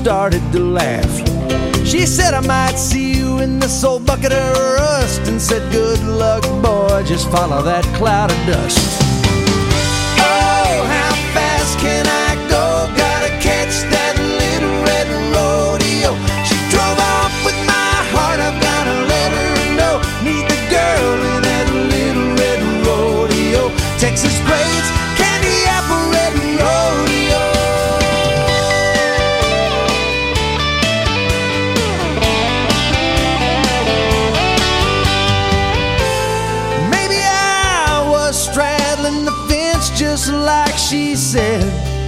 started to laugh. She said, I might see you in this old bucket of rust, and said, good luck, boy, just follow that cloud of dust. Oh, how fast can I go? Gotta catch that little red rodeo. She drove off with my heart, I've gotta let her know. Meet the girl in that little red rodeo. Texas braids, candy apple red rodeo. Maybe I was straddling the fence just like she said.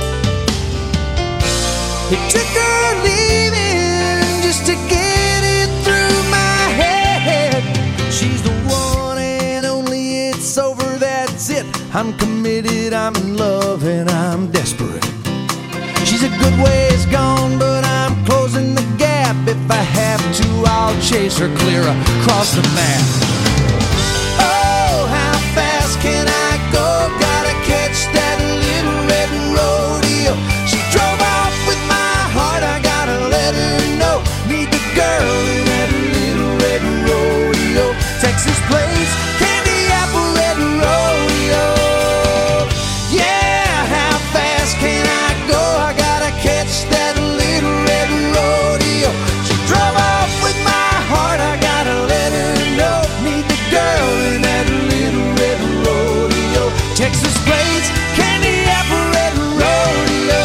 It took her leaving just to get it through my head. She's the one and only, it's over, that's it. I'm committed, I'm in love, and I'm desperate. She's a good ways gone, but I'm closing the gap. If I have to, I'll chase her clear across the map. Oh, how fast can I go? Gotta catch that little red rodeo. She drove off with my heart, I gotta let her know. Meet the girl in that little red rodeo. Texas plains, candy apple red rodeo. Yeah, how fast can I go? I gotta catch that little red rodeo. She drove off with my heart, I gotta let her know. Meet the girl in that little red rodeo. Texas plains, candy apple red rodeo.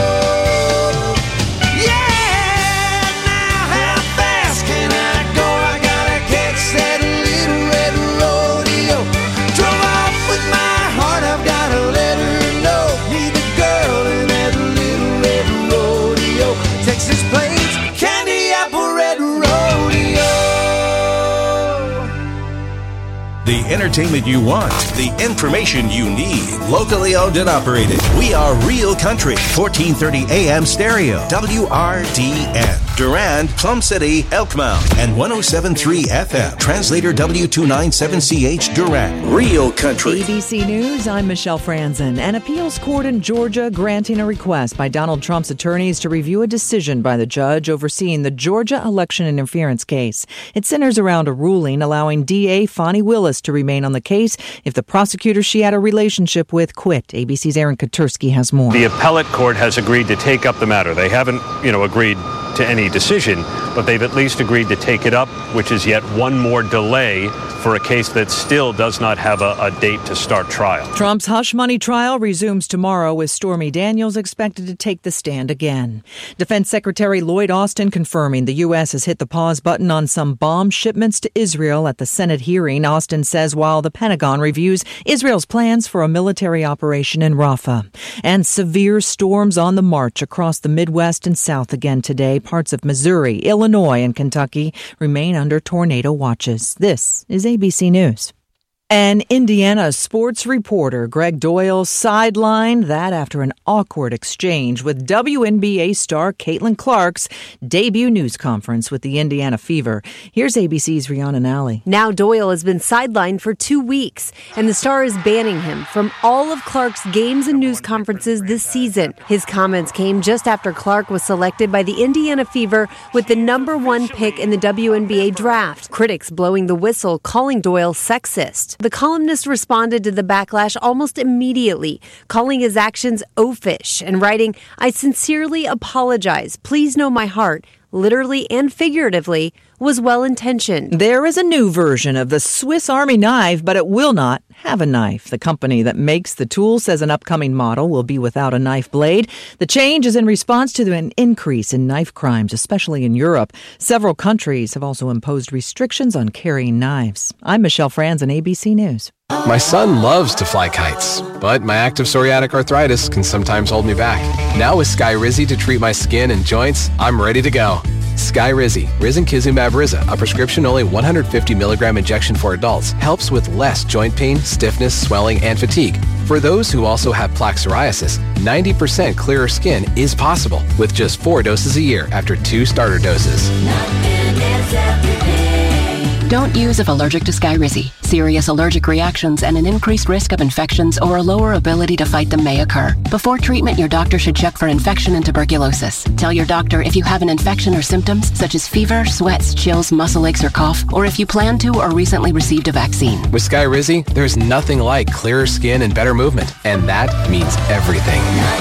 Yeah, now how fast can I go? I gotta catch that little red rodeo. Drove off with my heart, I've gotta let her know. Meet the girl in that little red rodeo. Texas plains, candy apple red rodeo. The entertainment you want, the information you need. Locally owned and operated. We are Real Country, 1430 AM stereo, WRDN. Durand, Plum City, Elkmount, and 107.3 FM. Translator W297CH Durand. Real Country. ABC News, I'm Michelle Franzen. An appeals court in Georgia granting a request by Donald Trump's attorneys to review a decision by the judge overseeing the Georgia election interference case. It centers around a ruling allowing DA Fani Willis to remain on the case if the prosecutor she had a relationship with quit. ABC's Aaron Katursky has more. The appellate court has agreed to take up the matter. They haven't, agreed to any decision, but they've at least agreed to take it up, which is yet one more delay for a case that still does not have a date to start trial. Trump's hush money trial resumes tomorrow, with Stormy Daniels expected to take the stand again. Defense Secretary Lloyd Austin confirming the U.S. has hit the pause button on some bomb shipments to Israel at the Senate hearing. Austin says while the Pentagon reviews Israel's plans for a military operation in Rafah. And severe storms on the march across the Midwest and South again today. Parts of Missouri, Illinois, and Kentucky remain under tornado watches. This is ABC News. An Indiana sports reporter, Greg Doyle, sidelined that after an awkward exchange with WNBA star Caitlin Clark's debut news conference with the Indiana Fever. Here's ABC's Rihanna Nally. Now Doyle has been sidelined for 2 weeks, and the star is banning him from all of Clark's games and news conferences this season. His comments came just after Clark was selected by the Indiana Fever with the #1 pick in the WNBA draft. Critics blowing the whistle, calling Doyle sexist. The columnist responded to the backlash almost immediately, calling his actions oafish and writing, "I sincerely apologize. Please know my heart, literally and figuratively, was well-intentioned." There is a new version of the Swiss Army knife, but it will not have a knife. The company that makes the tool says an upcoming model will be without a knife blade. The change is in response to an increase in knife crimes, especially in Europe. Several countries have also imposed restrictions on carrying knives. I'm Michelle Franzen, ABC News. My son loves to fly kites, but my active psoriatic arthritis can sometimes hold me back. Now with Skyrizi to treat my skin and joints, I'm ready to go. Skyrizi, risankizumab Riza, a prescription-only 150 milligram injection for adults, helps with less joint pain, stiffness, swelling, and fatigue. For those who also have plaque psoriasis, 90% clearer skin is possible with just 4 doses a year after 2 starter doses. Don't use if allergic to Skyrizi. Serious allergic reactions and an increased risk of infections or a lower ability to fight them may occur. Before treatment, your doctor should check for infection and tuberculosis. Tell your doctor if you have an infection or symptoms such as fever, sweats, chills, muscle aches, or cough, or if you plan to or recently received a vaccine. With Skyrizi, there's nothing like clearer skin and better movement, and that means everything.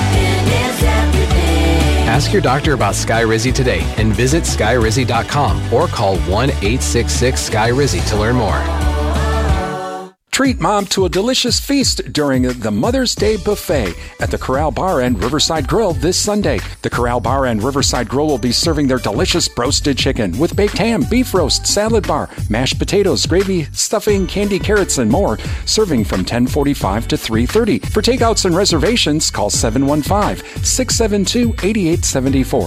Ask your doctor about Skyrizi today and visit skyrizi.com or call 1-866-SKY-RIZZI to learn more. Treat mom to a delicious feast during the Mother's Day Buffet at the Corral Bar and Riverside Grill this Sunday. The Corral Bar and Riverside Grill will be serving their delicious broasted chicken with baked ham, beef roast, salad bar, mashed potatoes, gravy, stuffing, candy carrots, and more, serving from 10:45 to 3:30. For takeouts and reservations, call 715-672-8874.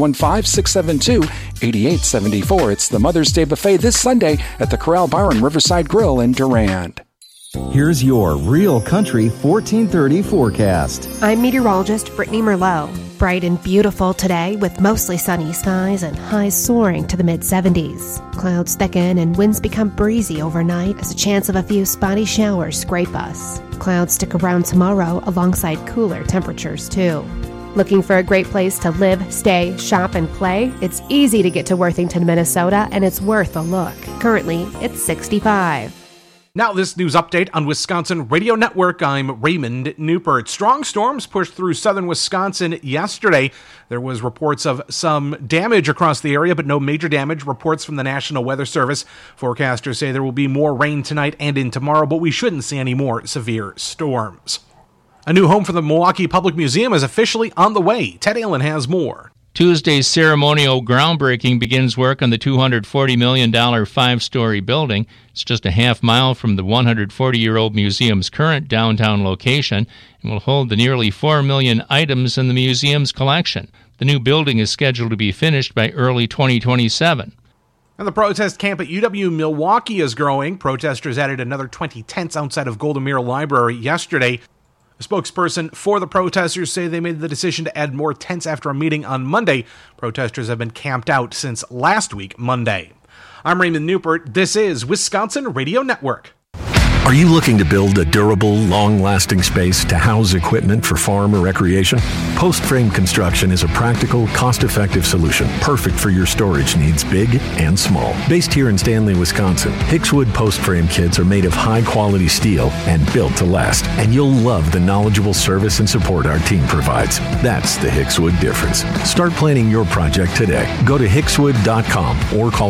715-672-8874. It's the Mother's Day Buffet this Sunday at the Corral Bar and Riverside Grill in Durand. Here's your Real Country 1430 forecast. I'm meteorologist Brittany Merlot. Bright and beautiful today with mostly sunny skies and highs soaring to the mid-70s. Clouds thicken and winds become breezy overnight as a chance of a few spotty showers scrape us. Clouds stick around tomorrow alongside cooler temperatures too. Looking for a great place to live, stay, shop, and play? It's easy to get to Worthington, Minnesota, and it's worth a look. Currently, it's 65. Now this news update on Wisconsin Radio Network. I'm Raymond Newport. Strong storms pushed through southern Wisconsin yesterday. There was reports of some damage across the area, but no major damage. Reports from the National Weather Service. Forecasters say there will be more rain tonight and in tomorrow, but we shouldn't see any more severe storms. A new home for the Milwaukee Public Museum is officially on the way. Ted Allen has more. Tuesday's ceremonial groundbreaking begins work on the $240 million five-story building. It's just a half mile from the 140-year-old museum's current downtown location and will hold the nearly 4 million items in the museum's collection. The new building is scheduled to be finished by early 2027. And the protest camp at UW-Milwaukee is growing. Protesters added another 20 tents outside of Golda Meir Library yesterday. A spokesperson for the protesters say they made the decision to add more tents after a meeting on Monday. Protesters have been camped out since last week, Monday. I'm Raymond Newport. This is Wisconsin Radio Network. Are you looking to build a durable, long-lasting space to house equipment for farm or recreation? Post Frame Construction is a practical, cost-effective solution, perfect for your storage needs, big and small. Based here in Stanley, Wisconsin, Hickswood Post Frame kits are made of high-quality steel and built to last, and you'll love the knowledgeable service and support our team provides. That's the Hickswood difference. Start planning your project today. Go to hickswood.com or call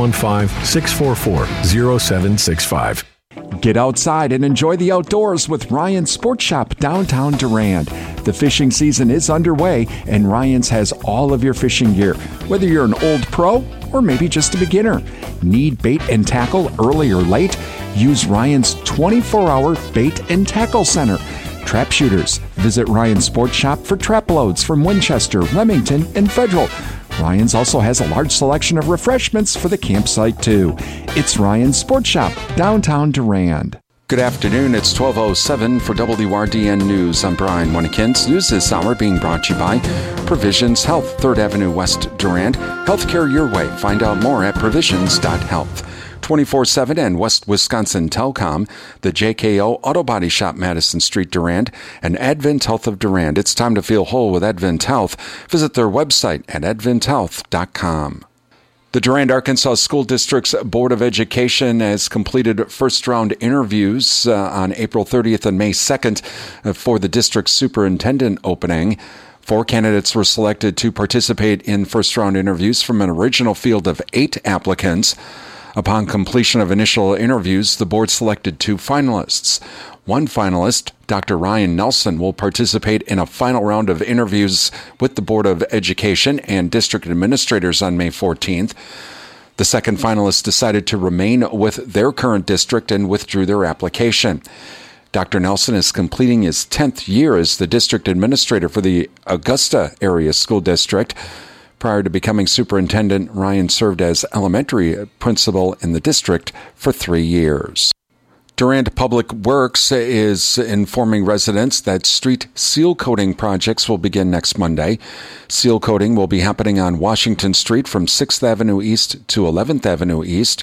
715-644-0765. Get outside and enjoy the outdoors with Ryan's Sports Shop downtown Durand. The fishing season is underway, and Ryan's has all of your fishing gear, whether you're an old pro or maybe just a beginner. Need bait and tackle early or late? Use Ryan's 24-hour bait and tackle center. Trap shooters, visit Ryan's Sports Shop for trap loads from Winchester, Remington, and Federal. Ryan's also has a large selection of refreshments for the campsite, too. It's Ryan's Sports Shop, downtown Durand. Good afternoon. It's 12:07 for WRDN News. I'm Brian Winnikins. News this hour being brought to you by Provisions Health, 3rd Avenue West, Durand. Healthcare your way. Find out more at provisions.health. 24/7 and West Wisconsin Telcom, the JKO Auto Body Shop, Madison Street, Durand, and Advent Health of Durand. It's time to feel whole with Advent Health. Visit their website at adventhealth.com. The Durand, Arkansas School District's Board of Education has completed first-round interviews on April 30th and May 2nd for the district's superintendent opening. 4 candidates were selected to participate in first-round interviews from an original field of 8 applicants. Upon completion of initial interviews, the board selected 2 finalists. One finalist, Dr. Ryan Nelson, will participate in a final round of interviews with the Board of Education and district administrators on May 14th. The second finalist decided to remain with their current district and withdrew their application. Dr. Nelson is completing his 10th year as the district administrator for the Augusta Area School District. Prior to becoming superintendent, Ryan served as elementary principal in the district for 3 years. Durand Public Works is informing residents that street seal coating projects will begin next Monday. Seal coating will be happening on Washington Street from 6th Avenue East to 11th Avenue East,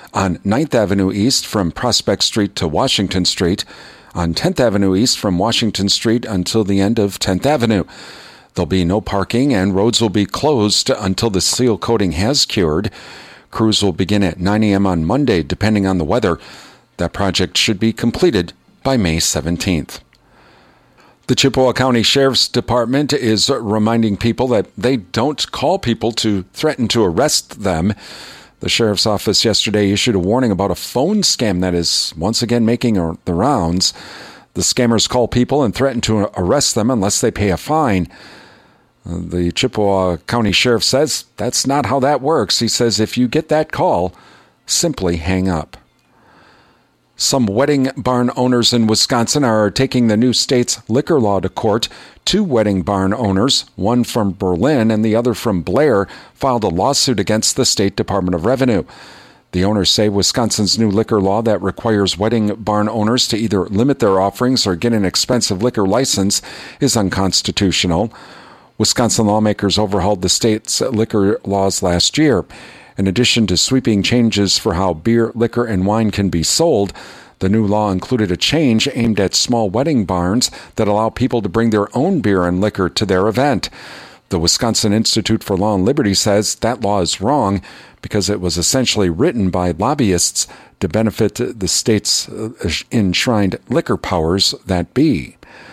on 9th Avenue East from Prospect Street to Washington Street, on 10th Avenue East from Washington Street until the end of 10th Avenue. There'll be no parking and roads will be closed until the seal coating has cured. Crews will begin at 9 a.m. on Monday, depending on the weather. That project should be completed by May 17th. The Chippewa County Sheriff's Department is reminding people that they don't call people to threaten to arrest them. The Sheriff's Office yesterday issued a warning about a phone scam that is once again making the rounds. The scammers call people and threaten to arrest them unless they pay a fine. The Chippewa County Sheriff says that's not how that works. He says if you get that call, simply hang up. Some wedding barn owners in Wisconsin are taking the new state's liquor law to court. 2 wedding barn owners, one from Berlin and the other from Blair, filed a lawsuit against the State Department of Revenue. The owners say Wisconsin's new liquor law that requires wedding barn owners to either limit their offerings or get an expensive liquor license is unconstitutional. Wisconsin lawmakers overhauled the state's liquor laws last year. In addition to sweeping changes for how beer, liquor, and wine can be sold, the new law included a change aimed at small wedding barns that allow people to bring their own beer and liquor to their event. The Wisconsin Institute for Law and Liberty says that law is wrong because it was essentially written by lobbyists to benefit the state's enshrined liquor powers that be.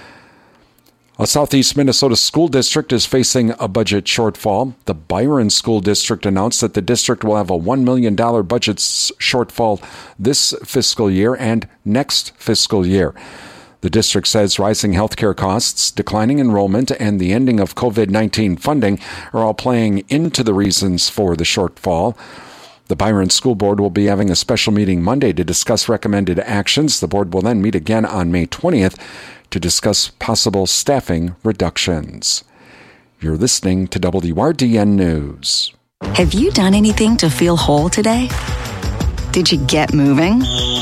A southeast Minnesota school district is facing a budget shortfall. The Byron School District announced that the district will have a $1 million budget shortfall this fiscal year and next fiscal year. The district says rising healthcare costs, declining enrollment, and the ending of COVID-19 funding are all playing into the reasons for the shortfall. The Byron School Board will be having a special meeting Monday to discuss recommended actions. The board will then meet again on May 20th to discuss possible staffing reductions. You're listening to WRDN News. Have you done anything to feel whole today? Did you get moving?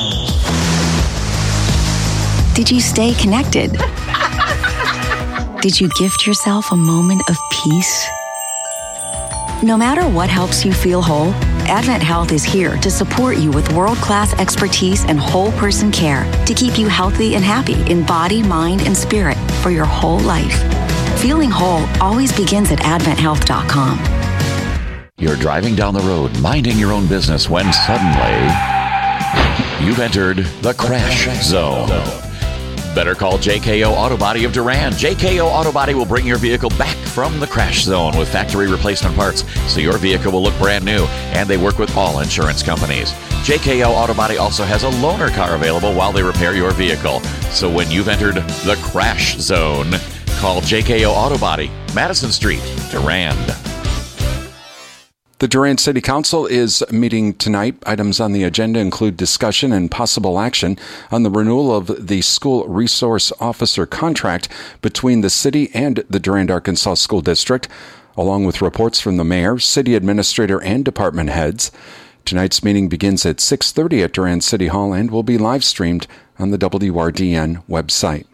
Did you stay connected? Did you gift yourself a moment of peace? No matter what helps you feel whole, Advent Health is here to support you with world-class expertise and whole person care to keep you healthy and happy in body, mind, and spirit for your whole life. Feeling whole always begins at AdventHealth.com. You're driving down the road, minding your own business, when suddenly you've entered the crash zone. Better call JKO Auto Body of Durand. JKO Auto Body will bring your vehicle back from the crash zone with factory replacement parts, so your vehicle will look brand new, and they work with all insurance companies. JKO Auto Body also has a loaner car available while they repair your vehicle. So when you've entered the crash zone, call JKO Auto Body, Madison Street, Durand. The Durand City Council is meeting tonight. Items on the agenda include discussion and possible action on the renewal of the school resource officer contract between the city and the Durand, Arkansas School District, along with reports from the mayor, city administrator, and department heads. Tonight's meeting begins at 6:30 at Durand City Hall and will be live streamed on the WRDN website.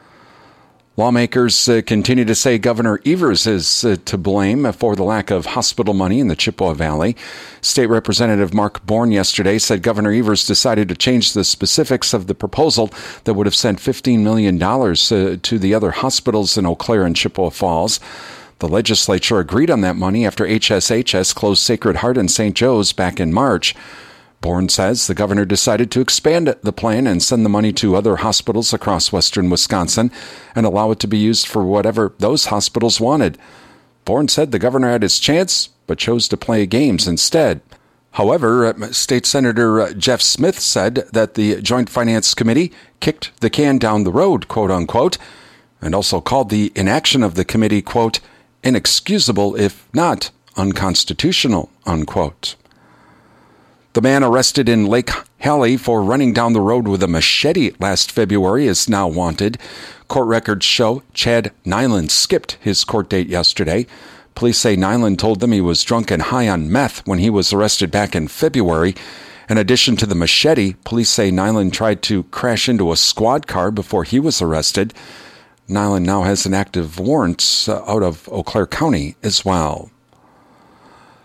Lawmakers continue to say Governor Evers is to blame for the lack of hospital money in the Chippewa Valley. State Representative Mark Bourne yesterday said Governor Evers decided to change the specifics of the proposal that would have sent $15 million to the other hospitals in Eau Claire and Chippewa Falls. The legislature agreed on that money after HSHS closed Sacred Heart and St. Joe's back in March. Bourne says the governor decided to expand the plan and send the money to other hospitals across western Wisconsin and allow it to be used for whatever those hospitals wanted. Bourne said the governor had his chance, but chose to play games instead. However, State Senator Jeff Smith said that the Joint Finance Committee kicked the can down the road, quote unquote, and also called the inaction of the committee, quote, inexcusable if not unconstitutional, unquote. The man arrested in Lake Hallie for running down the road with a machete last February is now wanted. Court records show Chad Nyland skipped his court date yesterday. Police say Nyland told them he was drunk and high on meth when he was arrested back in February. In addition to the machete, police say Nyland tried to crash into a squad car before he was arrested. Nyland now has an active warrant out of Eau Claire County as well.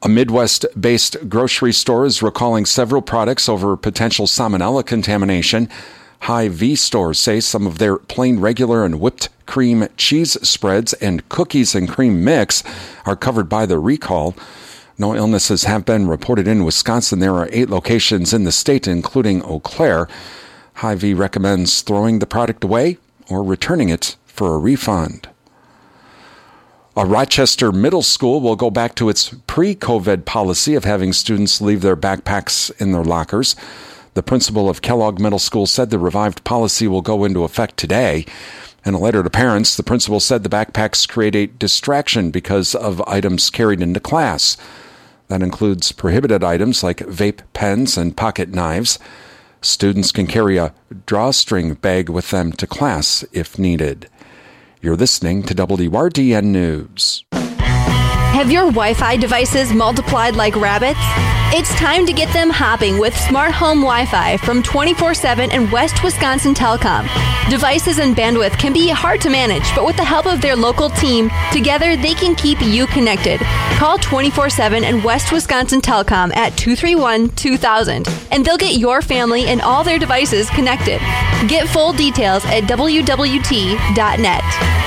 A Midwest-based grocery store is recalling several products over potential salmonella contamination. Hy-Vee stores say some of their plain, regular, and whipped cream cheese spreads and cookies and cream mix are covered by the recall. No illnesses have been reported in Wisconsin. There are 8 locations in the state, including Eau Claire. Hy-Vee recommends throwing the product away or returning it for a refund. A Rochester middle school will go back to its pre-COVID policy of having students leave their backpacks in their lockers. The principal of Kellogg Middle School said the revived policy will go into effect today. In a letter to parents, the principal said the backpacks create a distraction because of items carried into class. That includes prohibited items like vape pens and pocket knives. Students can carry a drawstring bag with them to class if needed. You're listening to WRDN News. Have your Wi-Fi devices multiplied like rabbits? It's time to get them hopping with Smart Home Wi-Fi from 24/7 and West Wisconsin Telecom. Devices and bandwidth can be hard to manage, but with the help of their local team, together they can keep you connected. Call 24/7 and West Wisconsin Telecom at 231-2000, and they'll get your family and all their devices connected. Get full details at wwt.net.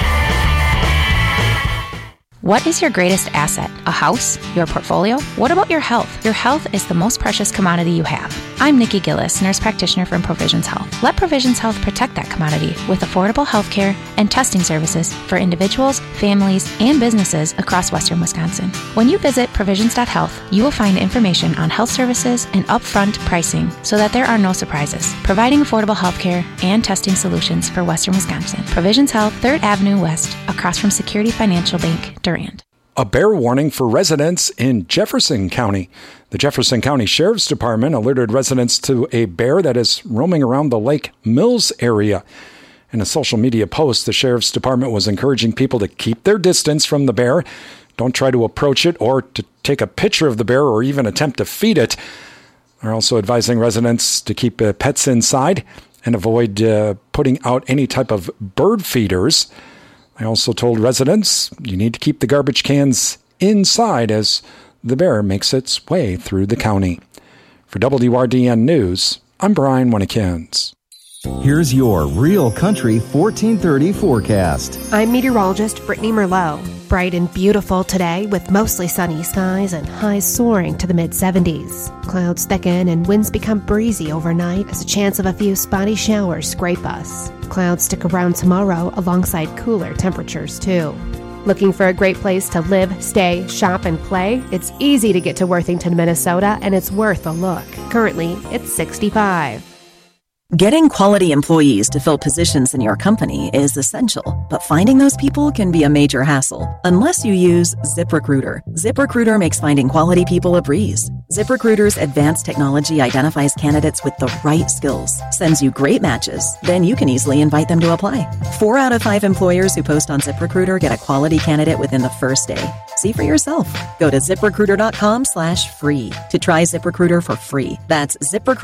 What is your greatest asset? A house? Your portfolio? What about your health? Your health is the most precious commodity you have. I'm Nikki Gillis, nurse practitioner from Provisions Health. Let Provisions Health protect that commodity with affordable health care and testing services for individuals, families, and businesses across western Wisconsin. When you visit provisions.health, you will find information on health services and upfront pricing so that there are no surprises, providing affordable health care and testing solutions for western Wisconsin. Provisions Health, 3rd Avenue West, across from Security Financial Bank, Durand. A bear warning for residents in Jefferson County. The Jefferson County Sheriff's Department alerted residents to a bear that is roaming around the Lake Mills area. In a social media post, the Sheriff's Department was encouraging people to keep their distance from the bear. Don't try to approach it or to take a picture of the bear or even attempt to feed it. They're also advising residents to keep pets inside and avoid putting out any type of bird feeders. I also told residents you need to keep the garbage cans inside as the bear makes its way through the county. For WRDN News, I'm Brian Winnikins. Here's your Real Country 1430 forecast. I'm meteorologist Brittany Merlot. Bright and beautiful today with mostly sunny skies and highs soaring to the mid-70s. Clouds thicken and winds become breezy overnight as a chance of a few spotty showers scrape us. Clouds stick around tomorrow alongside cooler temperatures too. Looking for a great place to live, stay, shop, and play? It's easy to get to Worthington, Minnesota, and it's worth a look. Currently, it's 65. Getting quality employees to fill positions in your company is essential, but finding those people can be a major hassle unless you use ZipRecruiter. ZipRecruiter makes finding quality people a breeze. ZipRecruiter's advanced technology identifies candidates with the right skills, sends you great matches, then you can easily invite them to apply. 4 out of 5 employers who post on ZipRecruiter get a quality candidate within the first day. See for yourself. Go to ZipRecruiter.com/free to try ZipRecruiter for free. That's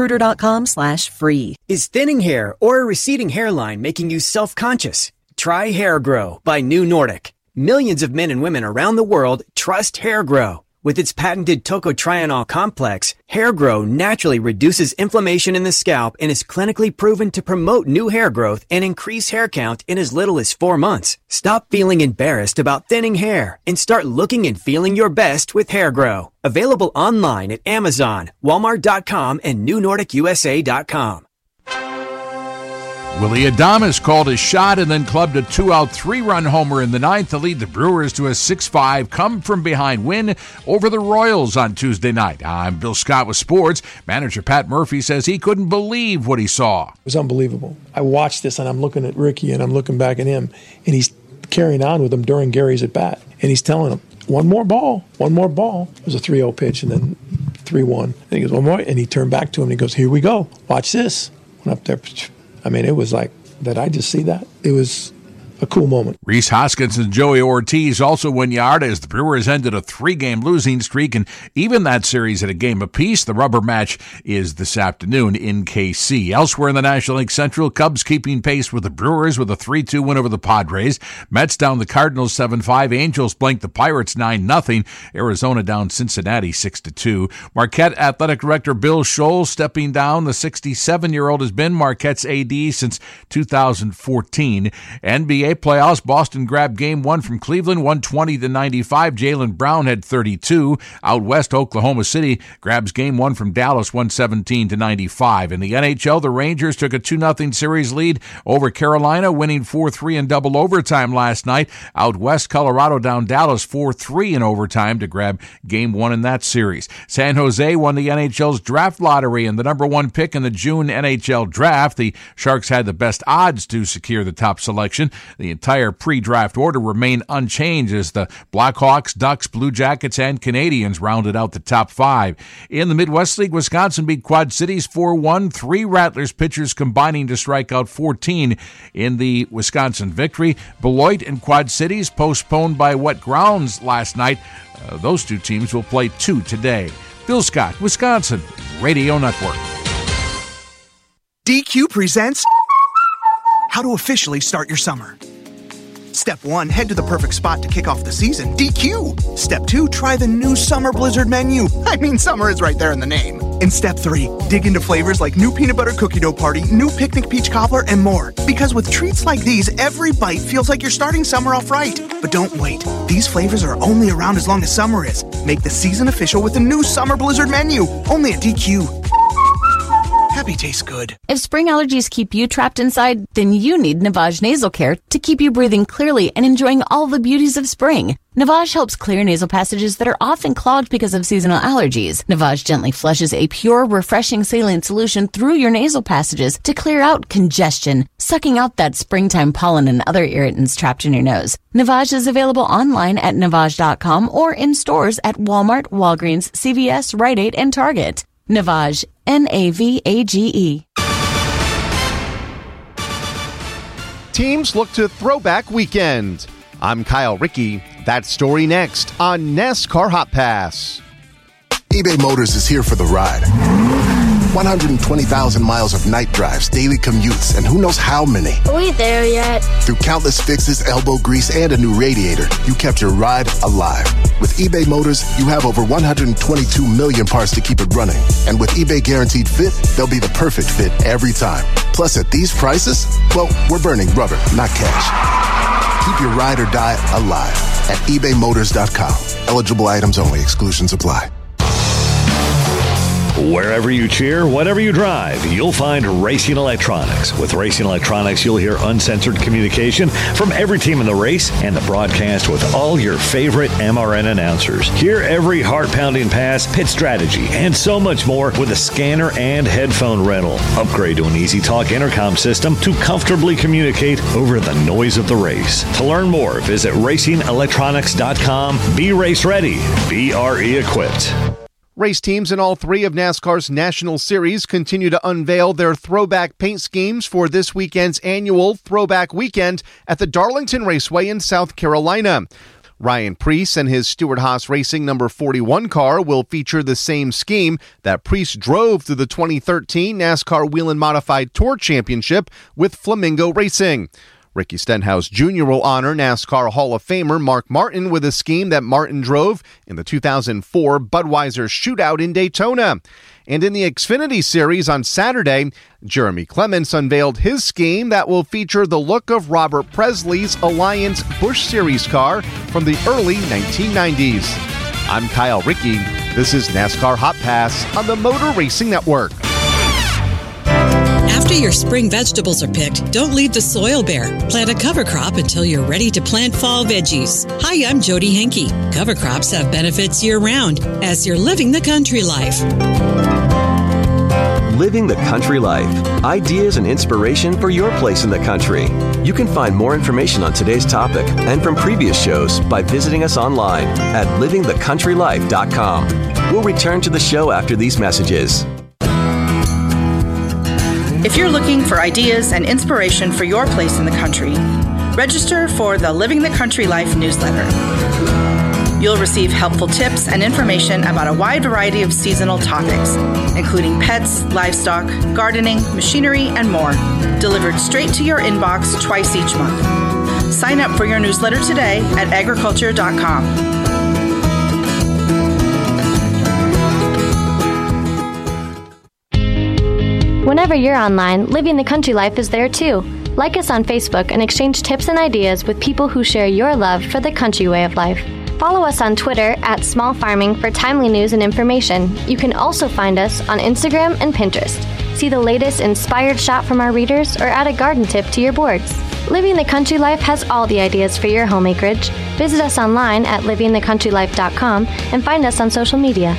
ZipRecruiter.com/free. Is thinning hair or a receding hairline making you self-conscious? Try Hair Grow by New Nordic. Millions of men and women around the world trust Hair Grow. With its patented tocotrienol complex, Hair Grow naturally reduces inflammation in the scalp and is clinically proven to promote new hair growth and increase hair count in as little as 4 months. Stop feeling embarrassed about thinning hair and start looking and feeling your best with Hair Grow. Available online at Amazon, Walmart.com, and NewNordicUSA.com. Willie Adames called his shot and then clubbed a 2-out 3-run homer in the ninth to lead the Brewers to a 6-5 come-from-behind win over the Royals on Tuesday night. I'm Bill Scott with sports. Manager Pat Murphy says he couldn't believe what he saw. It was unbelievable. I watched this, and I'm looking at Ricky, and I'm looking back at him, and he's carrying on with him during Gary's at-bat, and he's telling him, one more ball. It was a 3-0 pitch, and then 3-1. And he goes, one more, and he turned back to him, and he goes, here we go. Watch this. Went up there. I mean, it was like, did I just see that? It was a cool moment. Rhys Hoskins and Joey Ortiz also win yard as the Brewers ended a 3-game losing streak and even that series at a game apiece. The rubber match is this afternoon in KC. Elsewhere in the National League Central, Cubs keeping pace with the Brewers with a 3-2 win over the Padres. Mets down the Cardinals 7-5. Angels blanked the Pirates 9-0. Arizona down Cincinnati 6-2. Marquette Athletic Director Bill Scholl stepping down. The 67-year-old has been Marquette's AD since 2014. NBA playoffs, Boston grabbed game 1 from Cleveland, 120-95. Jaylen Brown had 32. Out west, Oklahoma City grabs game 1 from Dallas, 117-95. In the NHL, the Rangers took a 2-0 series lead over Carolina, winning 4-3 in double overtime last night. Out west, Colorado down Dallas 4-3 in overtime to grab game 1 in that series. San Jose won the NHL's draft lottery and the number 1 pick in the June NHL draft. The Sharks had the best odds to secure the top selection. The entire pre-draft order remained unchanged as the Blackhawks, Ducks, Blue Jackets, and Canadians rounded out the top 5. In the Midwest League, Wisconsin beat Quad Cities 4-1. 3 Rattlers pitchers combining to strike out 14 in the Wisconsin victory. Beloit and Quad Cities postponed by wet grounds last night. Those 2 teams will play 2 today. Bill Scott, Wisconsin Radio Network. DQ presents how to officially start your summer. Step 1, head to the perfect spot to kick off the season, DQ. Step 2, try the new Summer Blizzard menu. I mean, summer is right there in the name. And Step 3, dig into flavors like new peanut butter cookie dough party, new picnic peach cobbler, and more. Because with treats like these, every bite feels like you're starting summer off right. But don't wait. These flavors are only around as long as summer is. Make the season official with the new Summer Blizzard menu, only at DQ. Happy tastes good. If spring allergies keep you trapped inside, then you need Navage Nasal Care to keep you breathing clearly and enjoying all the beauties of spring. Navage helps clear nasal passages that are often clogged because of seasonal allergies. Navage gently flushes a pure, refreshing saline solution through your nasal passages to clear out congestion, sucking out that springtime pollen and other irritants trapped in your nose. Navage is available online at Navage.com or in stores at Walmart, Walgreens, CVS, Rite Aid, and Target. Navage, Navage. Teams look to Throwback Weekend. I'm Kyle Rickey. That story next on NASCAR Hot Pass. eBay Motors is here for the ride. 120,000 miles of night drives, daily commutes, and who knows how many. Are we there yet? Through countless fixes, elbow grease, and a new radiator, you kept your ride alive. With eBay Motors, you have over 122 million parts to keep it running. And with eBay Guaranteed Fit, they'll be the perfect fit every time. Plus, at these prices, well, we're burning rubber, not cash. Keep your ride or die alive at ebaymotors.com. Eligible items only. Exclusions apply. Wherever you cheer, whatever you drive, you'll find Racing Electronics. With Racing Electronics, you'll hear uncensored communication from every team in the race and the broadcast with all your favorite MRN announcers. Hear every heart-pounding pass, pit strategy, and so much more with a scanner and headphone rental. Upgrade to an Easy Talk intercom system to comfortably communicate over the noise of the race. To learn more, visit RacingElectronics.com. Be race ready. Be RE equipped. Race teams in all 3 of NASCAR's National Series continue to unveil their throwback paint schemes for this weekend's annual Throwback Weekend at the Darlington Raceway in South Carolina. Ryan Preece and his Stewart-Haas Racing number 41 car will feature the same scheme that Preece drove through the 2013 NASCAR Whelen Modified Tour Championship with Flamingo Racing. Ricky Stenhouse Jr. will honor NASCAR Hall of Famer Mark Martin with a scheme that Martin drove in the 2004 Budweiser Shootout in Daytona. And in the Xfinity Series on Saturday, Jeremy Clements unveiled his scheme that will feature the look of Robert Presley's Alliance Busch Series car from the early 1990s. I'm Kyle Rickey. This is NASCAR Hot Pass on the Motor Racing Network. After your spring vegetables are picked, don't leave the soil bare. Plant a cover crop until you're ready to plant fall veggies. Hi, I'm Jody Henke. Cover crops have benefits year-round as you're living the country life. Living the Country Life. Ideas and inspiration for your place in the country. You can find more information on today's topic and from previous shows by visiting us online at livingthecountrylife.com. We'll return to the show after these messages. If you're looking for ideas and inspiration for your place in the country, Register for the Living the Country Life newsletter. You'll receive helpful tips and information about a wide variety of seasonal topics, including pets, livestock, gardening, machinery, and more, delivered straight to your inbox twice each month. Sign up for your newsletter today at agriculture.com. Whenever you're online, Living the Country Life is there too. Like us on Facebook and exchange tips and ideas with people who share your love for the country way of life. Follow us on Twitter at Small Farming for timely news and information. You can also find us on Instagram and Pinterest. See the latest inspired shot from our readers or add a garden tip to your boards. Living the Country Life has all the ideas for your home acreage. Visit us online at livingthecountrylife.com and find us on social media.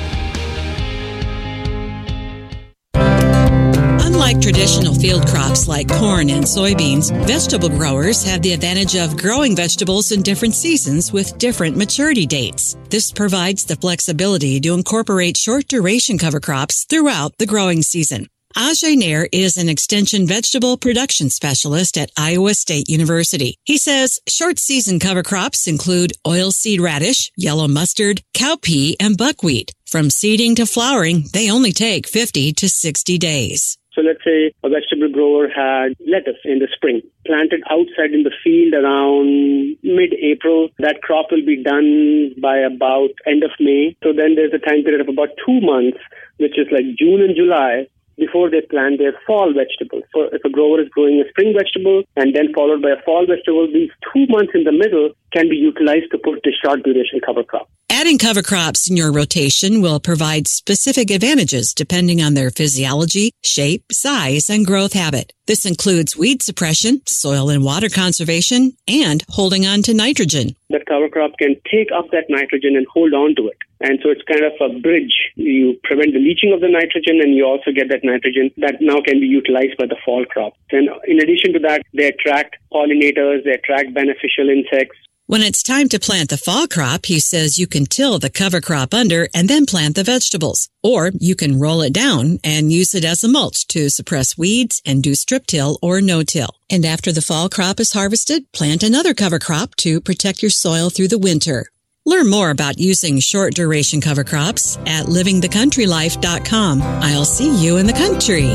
Unlike traditional field crops like corn and soybeans, vegetable growers have the advantage of growing vegetables in different seasons with different maturity dates. This provides the flexibility to incorporate short-duration cover crops throughout the growing season. Ajay Nair is an extension vegetable production specialist at Iowa State University. He says short-season cover crops include oilseed radish, yellow mustard, cowpea, and buckwheat. From seeding to flowering, they only take 50 to 60 days. So let's say a vegetable grower had lettuce in the spring, planted outside in the field around mid-April. That crop will be done by about end of May. So then there's a time period of about 2 months, which is like June and July, before they plant their fall vegetables. So if a grower is growing a spring vegetable and then followed by a fall vegetable, these 2 months in the middle can be utilized to put the short duration cover crop. Adding cover crops in your rotation will provide specific advantages depending on their physiology, shape, size, and growth habit. This includes weed suppression, soil and water conservation, and holding on to nitrogen. That cover crop can take up that nitrogen and hold on to it. And so it's kind of a bridge. You prevent the leaching of the nitrogen, and you also get that nitrogen that now can be utilized by the fall crop. And in addition to that, they attract pollinators, they attract beneficial insects. When it's time to plant the fall crop, he says you can till the cover crop under and then plant the vegetables. Or you can roll it down and use it as a mulch to suppress weeds and do strip till or no-till. And after the fall crop is harvested, plant another cover crop to protect your soil through the winter. Learn more about using short duration cover crops at livingthecountrylife.com. I'll see you in the country.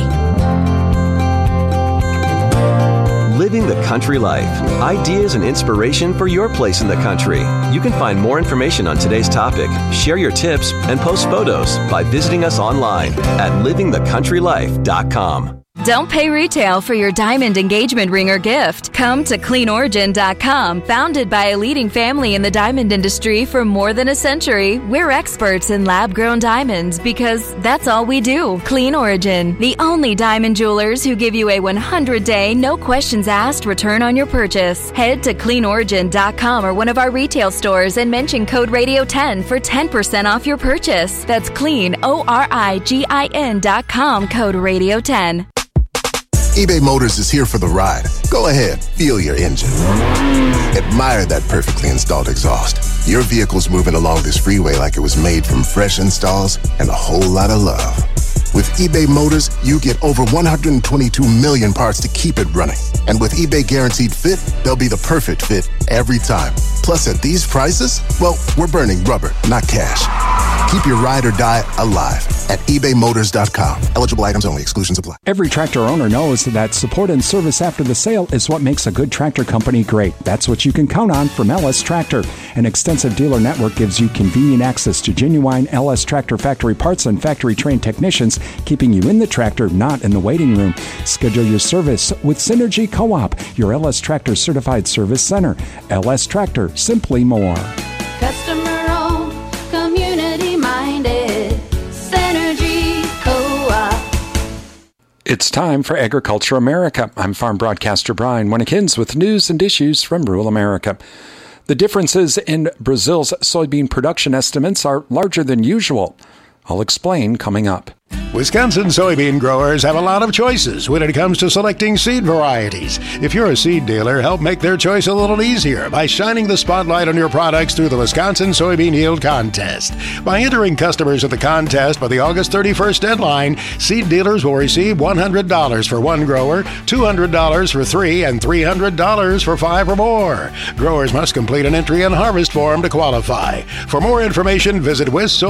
Living the Country Life. Ideas and inspiration for your place in the country. You can find more information on today's topic, share your tips, and post photos by visiting us online at livingthecountrylife.com. Don't pay retail for your diamond engagement ring or gift. Come to CleanOrigin.com. Founded by a leading family in the diamond industry for more than a century, we're experts in lab-grown diamonds because that's all we do. Clean Origin, the only diamond jewelers who give you a 100-day, no-questions-asked return on your purchase. Head to CleanOrigin.com or one of our retail stores and mention code Radio10 for 10% off your purchase. That's CleanOrigin.com, code Radio10. eBay Motors is here for the ride. Go ahead, feel your engine. Admire that perfectly installed exhaust. Your vehicle's moving along this freeway like it was made from fresh installs and a whole lot of love. With eBay Motors, you get over 122 million parts to keep it running. And with eBay Guaranteed Fit, they'll be the perfect fit every time. Plus, at these prices, well, we're burning rubber, not cash. Keep your ride or die alive at ebaymotors.com. Eligible items only. Exclusions apply. Every tractor owner knows that support and service after the sale is what makes a good tractor company great. That's what you can count on from LS Tractor. An extensive dealer network gives you convenient access to genuine LS Tractor factory parts and factory-trained technicians, keeping you in the tractor, not in the waiting room. Schedule your service with Synergy Co-op, your LS Tractor certified service center. LS Tractor, simply more. Customer-owned, community-minded, Synergy Co-op. It's time for Agriculture America. I'm farm broadcaster Brian Winnekins with news and issues from rural America. The differences in Brazil's soybean production estimates are larger than usual. I'll explain coming up. Wisconsin soybean growers have a lot of choices when it comes to selecting seed varieties. If you're a seed dealer, help make their choice a little easier by shining the spotlight on your products through the Wisconsin Soybean Yield Contest. By entering customers at the contest by the August 31st deadline, seed dealers will receive $100 for one grower, $200 for three, and $300 for five or more. Growers must complete an entry and harvest form to qualify. For more information, visit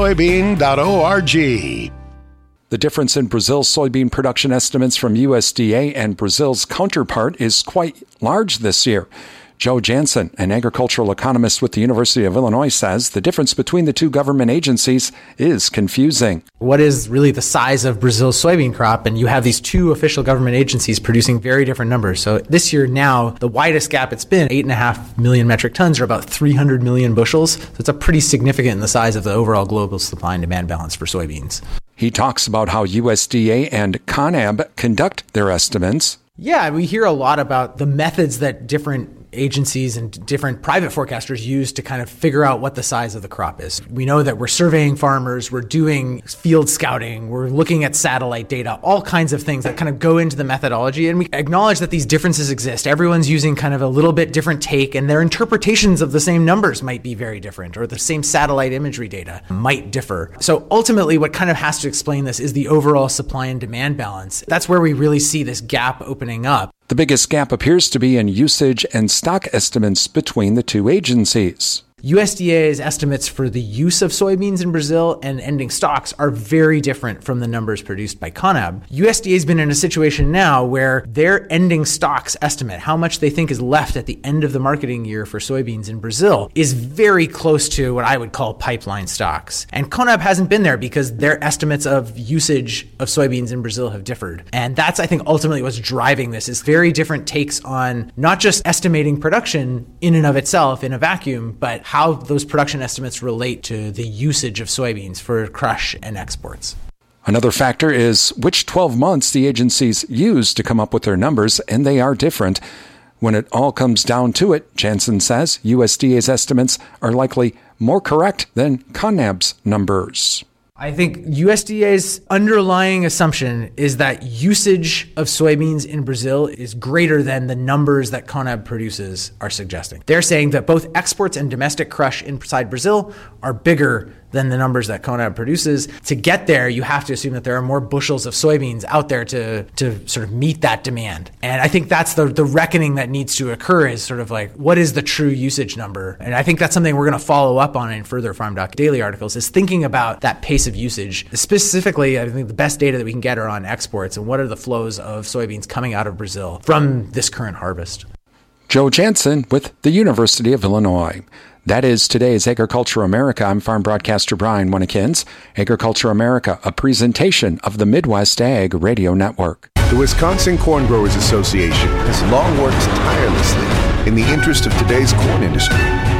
wissoybean.org. The difference in Brazil's soybean production estimates from USDA and Brazil's counterpart is quite large this year. Joe Jansen, an agricultural economist with the University of Illinois, says the difference between the two government agencies is confusing. What is really the size of Brazil's soybean crop? And you have these two official government agencies producing very different numbers. So this year now, the widest gap it's been, 8.5 million metric tons, or about 300 million bushels. So it's a pretty significant in the size of the overall global supply and demand balance for soybeans. He talks about how USDA and CONAB conduct their estimates. Yeah, we hear a lot about the methods that different agencies and different private forecasters use to kind of figure out what the size of the crop is. We know that we're surveying farmers, we're doing field scouting, we're looking at satellite data, all kinds of things that kind of go into the methodology. And we acknowledge that these differences exist. Everyone's using kind of a little bit different take, and their interpretations of the same numbers might be very different, or the same satellite imagery data might differ. So ultimately, what kind of has to explain this is the overall supply and demand balance. That's where we really see this gap opening up. The biggest gap appears to be in usage and stock estimates between the two agencies. USDA's estimates for the use of soybeans in Brazil and ending stocks are very different from the numbers produced by CONAB. USDA's been in a situation now where their ending stocks estimate, how much they think is left at the end of the marketing year for soybeans in Brazil, is very close to what I would call pipeline stocks. And CONAB hasn't been there because their estimates of usage of soybeans in Brazil have differed. And that's, I think, ultimately what's driving this, is very different takes on not just estimating production in and of itself in a vacuum, but how those production estimates relate to the usage of soybeans for crush and exports. Another factor is which 12 months the agencies use to come up with their numbers, and they are different. When it all comes down to it, Jansen says USDA's estimates are likely more correct than CONAB's numbers. I think USDA's underlying assumption is that usage of soybeans in Brazil is greater than the numbers that CONAB produces are suggesting. They're saying that both exports and domestic crush inside Brazil are bigger than the numbers that CONAB produces. To get there, you have to assume that there are more bushels of soybeans out there to sort of meet that demand. And I think that's the reckoning that needs to occur, is sort of like, what is the true usage number? And I think that's something we're going to follow up on in further Farm Doc Daily articles, is thinking about that pace of usage. Specifically, I think the best data that we can get are on exports and what are the flows of soybeans coming out of Brazil from this current harvest. Joe Jansen with the University of Illinois. That is today's Agriculture America. I'm farm broadcaster Brian Winnikins. Agriculture America, a presentation of the Midwest Ag Radio Network. The Wisconsin Corn Growers Association has long worked tirelessly in the interest of today's corn industry.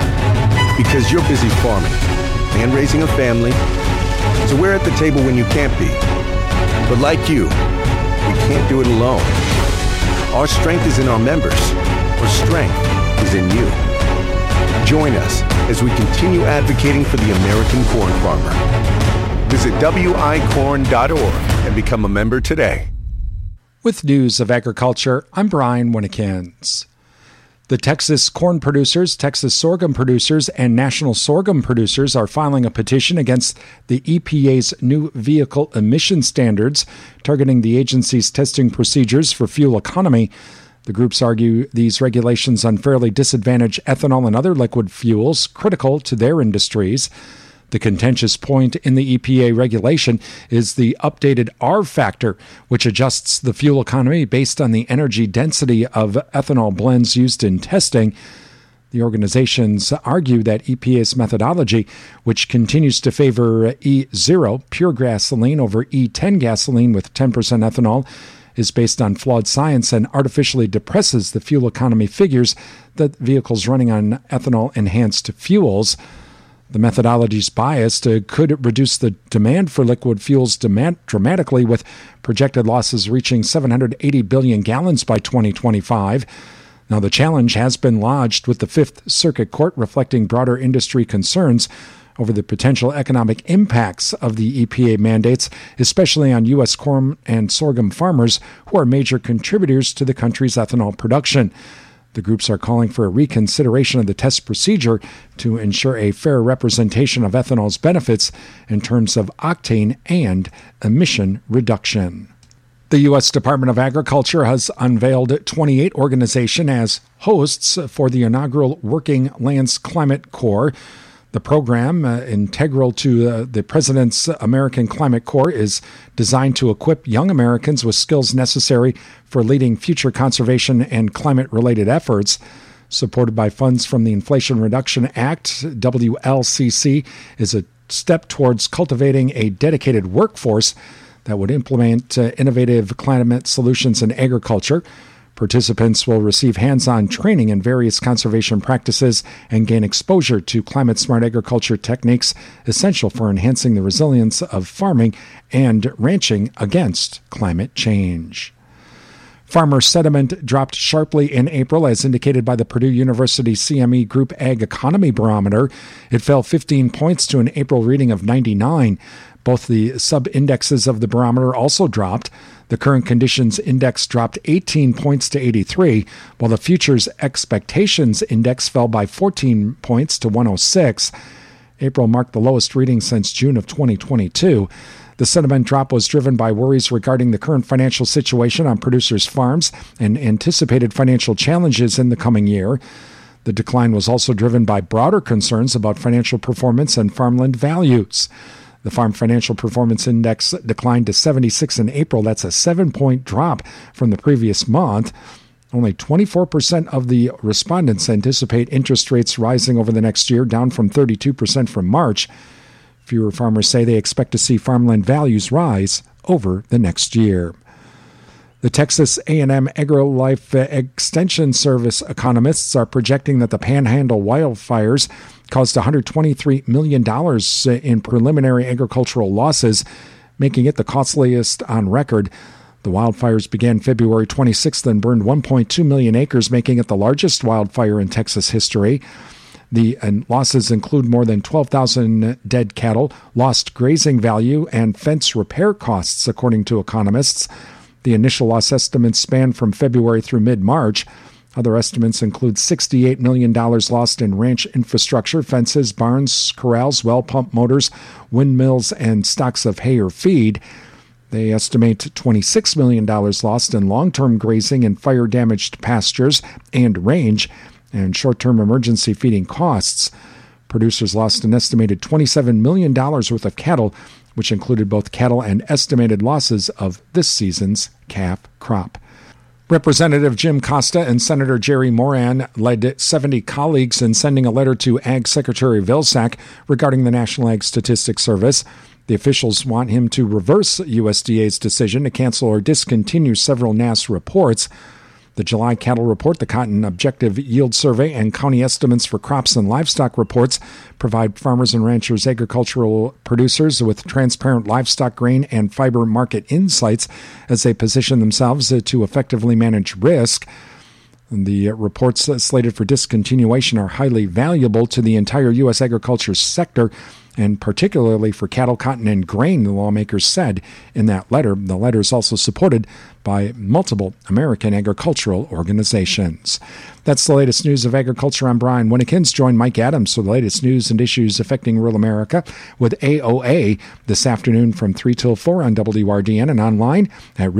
Because you're busy farming and raising a family, so we're at the table when you can't be. But like you, we can't do it alone. Our strength is in our members. Our strength is in you. Join us as we continue advocating for the American corn farmer. Visit wicorn.org and become a member today. With news of agriculture, I'm Brian Winnikins. The Texas corn producers, Texas sorghum producers, and national sorghum producers are filing a petition against the EPA's new vehicle emission standards, targeting the agency's testing procedures for fuel economy. The groups argue these regulations unfairly disadvantage ethanol and other liquid fuels critical to their industries. The contentious point in the EPA regulation is the updated R factor, which adjusts the fuel economy based on the energy density of ethanol blends used in testing. The organizations argue that EPA's methodology, which continues to favor E0, pure gasoline, over E10 gasoline with 10% ethanol, is based on flawed science and artificially depresses the fuel economy figures that vehicles running on ethanol-enhanced fuels. The methodology's biased could reduce the demand for liquid fuels dramatically, with projected losses reaching 780 billion gallons by 2025. Now, the challenge has been lodged with the Fifth Circuit Court, reflecting broader industry concerns over the potential economic impacts of the EPA mandates, especially on U.S. corn and sorghum farmers who are major contributors to the country's ethanol production. The groups are calling for a reconsideration of the test procedure to ensure a fair representation of ethanol's benefits in terms of octane and emission reduction. The U.S. Department of Agriculture has unveiled 28 organizations as hosts for the inaugural Working Lands Climate Corps. The program, integral to the President's American Climate Corps, is designed to equip young Americans with skills necessary for leading future conservation and climate-related efforts. Supported by funds from the Inflation Reduction Act, WLCC is a step towards cultivating a dedicated workforce that would implement innovative climate solutions in agriculture. Participants will receive hands-on training in various conservation practices and gain exposure to climate-smart agriculture techniques essential for enhancing the resilience of farming and ranching against climate change. Farmer sentiment dropped sharply in April, as indicated by the Purdue University CME Group Ag Economy Barometer. It fell 15 points to an April reading of 99. Both the sub-indexes of the barometer also dropped. The current conditions index dropped 18 points to 83, while the futures expectations index fell by 14 points to 106. April marked the lowest reading since June of 2022. The sentiment drop was driven by worries regarding the current financial situation on producers' farms and anticipated financial challenges in the coming year. The decline was also driven by broader concerns about financial performance and farmland values. The Farm Financial Performance Index declined to 76 in April. That's a 7-point drop from the previous month. Only 24% of the respondents anticipate interest rates rising over the next year, down from 32% from March. Fewer farmers say they expect to see farmland values rise over the next year. The Texas A&M AgriLife Extension Service economists are projecting that the Panhandle wildfires caused $123 million in preliminary agricultural losses, making it the costliest on record. The wildfires began February 26th and burned 1.2 million acres, making it the largest wildfire in Texas history. The losses include more than 12,000 dead cattle, lost grazing value, and fence repair costs, according to economists. The initial loss estimates span from February through mid-March. Other estimates include $68 million lost in ranch infrastructure, fences, barns, corrals, well pump motors, windmills, and stocks of hay or feed. They estimate $26 million lost in long-term grazing and fire-damaged pastures and range, and short-term emergency feeding costs. Producers lost an estimated $27 million worth of cattle, which included both cattle and estimated losses of this season's calf crop. Representative Jim Costa and Senator Jerry Moran led 70 colleagues in sending a letter to Ag Secretary Vilsack regarding the National Ag Statistics Service. The officials want him to reverse USDA's decision to cancel or discontinue several NASS reports. The July cattle report, the Cotton Objective Yield Survey, and county estimates for crops and livestock reports provide farmers and ranchers, agricultural producers with transparent livestock, grain, and fiber market insights as they position themselves to effectively manage risk. The reports slated for discontinuation are highly valuable to the entire U.S. agriculture sector, and particularly for cattle, cotton, and grain, the lawmakers said in that letter. The letter is also supported by multiple American agricultural organizations. That's the latest news of agriculture. I'm Brian Winnekins. Join Mike Adams for the latest news and issues affecting rural America with AOA this afternoon from 3 till 4 on WRDN and online at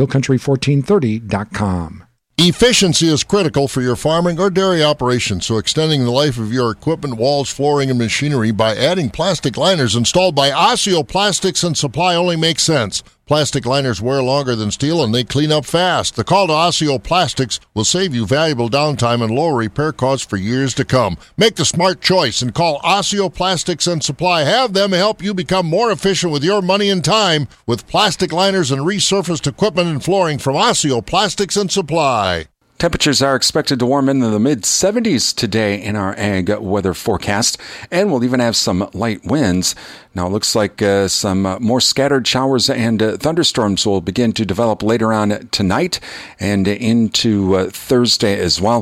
realcountry1430.com. Efficiency is critical for your farming or dairy operation, so extending the life of your equipment, walls, flooring, and machinery by adding plastic liners installed by Osseo Plastics and Supply only makes sense. Plastic liners wear longer than steel and they clean up fast. The call to Osseo Plastics will save you valuable downtime and lower repair costs for years to come. Make the smart choice and call Osseo Plastics and Supply. Have them help you become more efficient with your money and time with plastic liners and resurfaced equipment and flooring from Osseo Plastics and Supply. Temperatures are expected to warm into the mid-70s today in our ag weather forecast, and we'll even have some light winds. Now, it looks like some more scattered showers and thunderstorms will begin to develop later on tonight and into Thursday as well.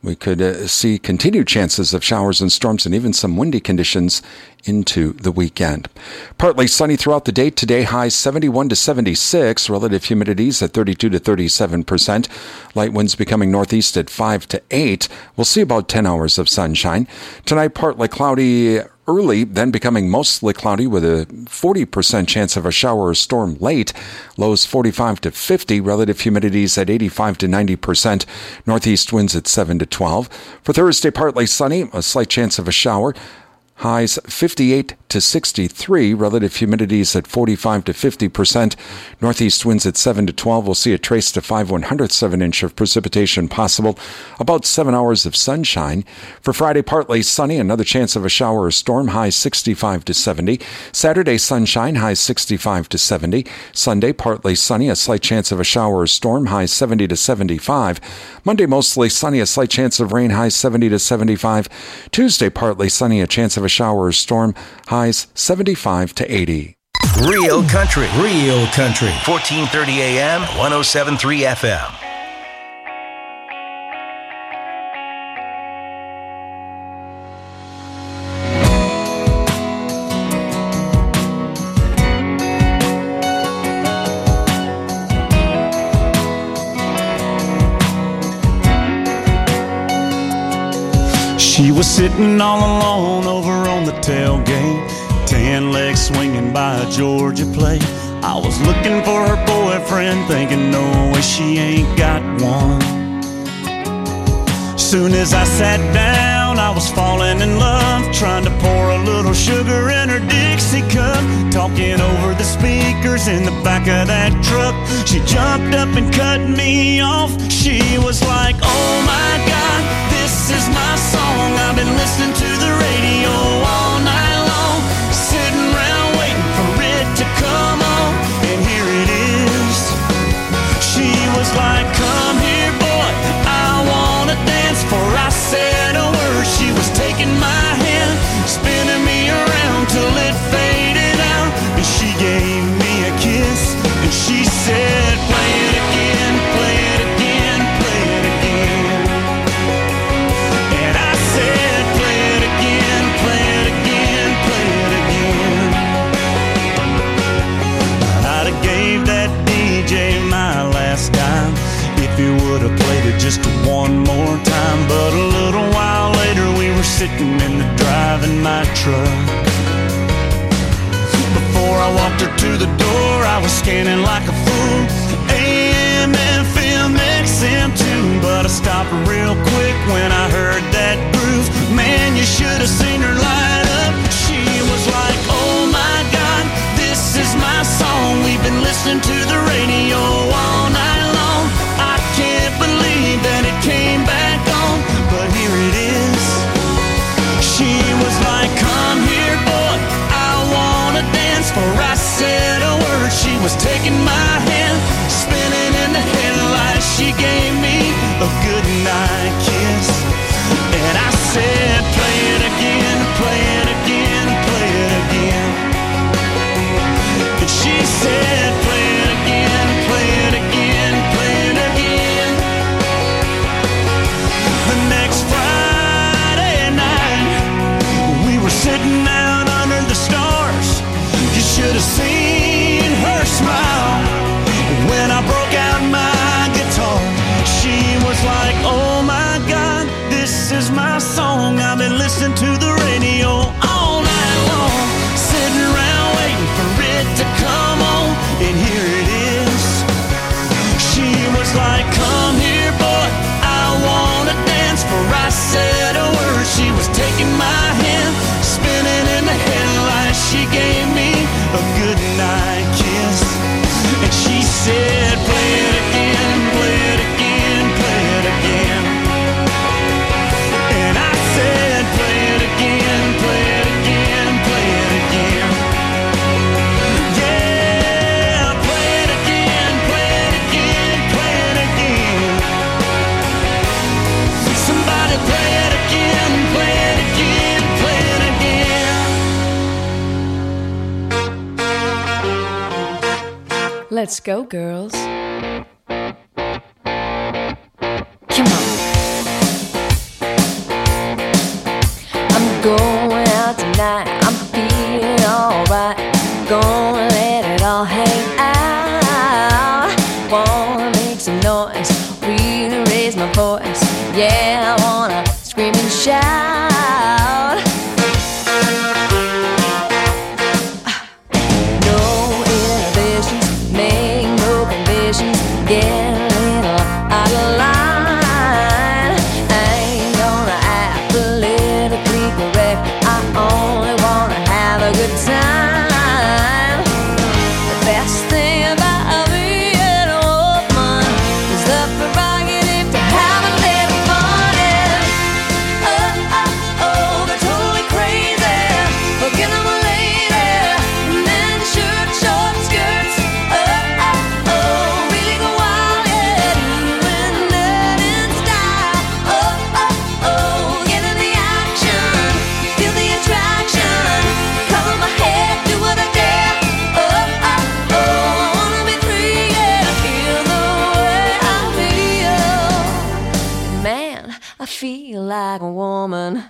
We could see continued chances of showers and storms and even some windy conditions into the weekend. Partly sunny throughout the day today, highs 71 to 76, relative humidities at 32 to 37%. Light winds becoming northeast at 5 to 8. We'll see about 10 hours of sunshine. Tonight, partly cloudy early, then becoming mostly cloudy with a 40% chance of a shower or storm late. Lows 45 to 50, relative humidities at 85 to 90%. Northeast winds at 7 to 12. For Thursday, partly sunny, a slight chance of a shower. Highs 58 to 63, relative humidities at 45 to 50%. Northeast winds at 7 to 12. We'll see a trace to 5/100ths of an inch of precipitation possible. About 7 hours of sunshine. For Friday, partly sunny, another chance of a shower or storm. Highs 65 to 70. Saturday, sunshine, highs 65 to 70. Sunday, partly sunny, a slight chance of a shower or storm. Highs 70 to 75. Monday, mostly sunny, a slight chance of rain. Highs 70 to 75. Tuesday, partly sunny, a chance of a shower or storm. Highs 75 to 80. Real country. 1430 AM, 107.3 FM. She was sitting all alone over on the tailgate, tan legs swinging by a Georgia plate. I was looking for her boyfriend, thinking no way she ain't got one. Soon as I sat down, I was falling in love, trying to pour a little sugar in her Dixie cup, talking over the speakers in the back of that truck. She jumped up and cut me off. She was like, oh my God, this is my song. I've been listening to the radio all night long, sitting around waiting for it to come on, and here it is. She was like, come here boy, I wanna dance. Before I said a word, she was taking my hand, spinning me around till it faded out, and she gave me a kiss, and she said, play it again, play it again, play it again. And I said, play it again, play it again, play it again. I'd have gave that DJ my last dime if he would have played it just one more time. But a little while later we were sitting in the driving my truck. Before I walked her to the door, I was scanning like a fool, AM, FM, XM too. But I stopped real quick when I heard that groove. Man, you should have seen her light up. She was like, oh my God, this is my song. We've been listening to the radio all night long. I can't believe that it came back on, but here it is. She was like, come here boy, I wanna dance. Before I said a word, she was taking my hand, spinning in the headlights. She gave me a good night kiss, and I said, play it again, play it again, play it again. And she said, play it again, play it again, play it again. The next Friday night, we were sitting out under the stars. You should have seen her smile when I broke out my guitar. She was like, oh my God, this is my song. I've been listening to the radio all night long, sitting around waiting for it to come on, and here it is. She was like, come here boy, I wanna dance. Before I said a word, she was taking my hand, spinning in the headlights. She gave me a good night kiss, and she said, play it again, play it again, play it again. And I said, play it again, play it again, play it again. Yeah, play it again, play it again, play it again. Somebody play it again, play it again, play it again. Let's go, girls. Come on. could all hang out. Wanna make some noise, really raise my voice. Yeah, I wanna scream and shout. No inhibitions, make no conditions. Get a little out of line. I ain't gonna act politically correct. I only wanna have a good time. The best thing about being a woman is the prerogative to have a little fun. And they're totally crazy. Forget I'm a lady. Men shirt, short skirts. Really go wild, yeah. Doing that in style. Get in the action. Feel the attraction. Cover my head, do what I dare. I wanna be free, yeah. Feel the way I feel. Man, I feel like a woman.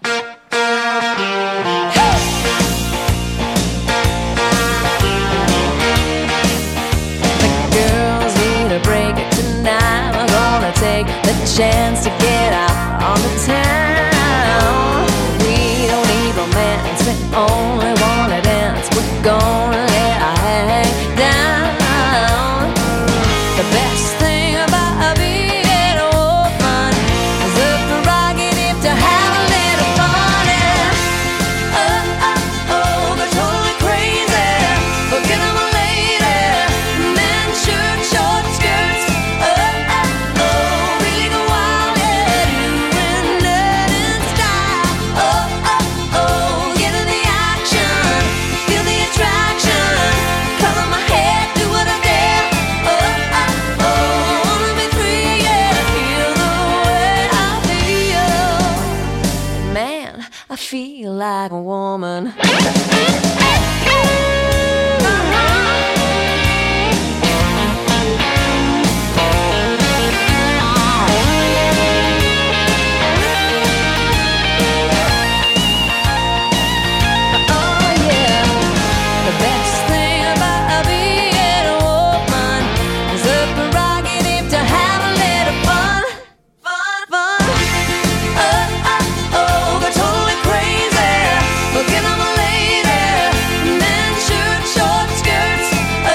The girls need a break tonight. We're gonna take the chance to get out on the town. We don't need romance, we only wanna dance. We're gonna let our hang down. The best thing about being a woman is the prerogative to have a little fun. And they're totally crazy. Forget I'm a lady. Men shirt, short skirts. Really go wild, yeah. Doing that in style. Get in the action. Feel the attraction. Color my head, do what I dare. Wanna be free, yeah. Feel the way I feel. Man, I feel like a woman. The best thing about being a woman is the prerogative to have a little fun. They're totally crazy. Forget I'm a lady. Men shirt, short skirts.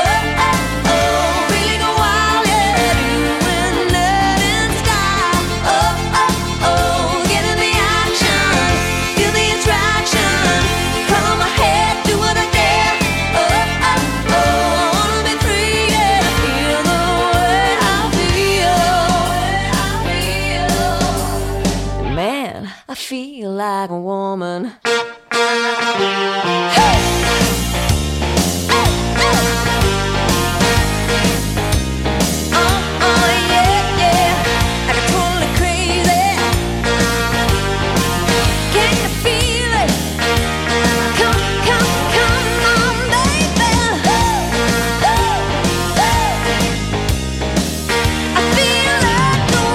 Really go wild, yeah. Doing that in style. Get in the action. Feel the attraction. Color my head, do what I dare. Wanna be free, yeah. Feel the way I feel. Man, I feel like a woman. Yeah. I get totally crazy. Can you feel it? Come on, baby. I feel like a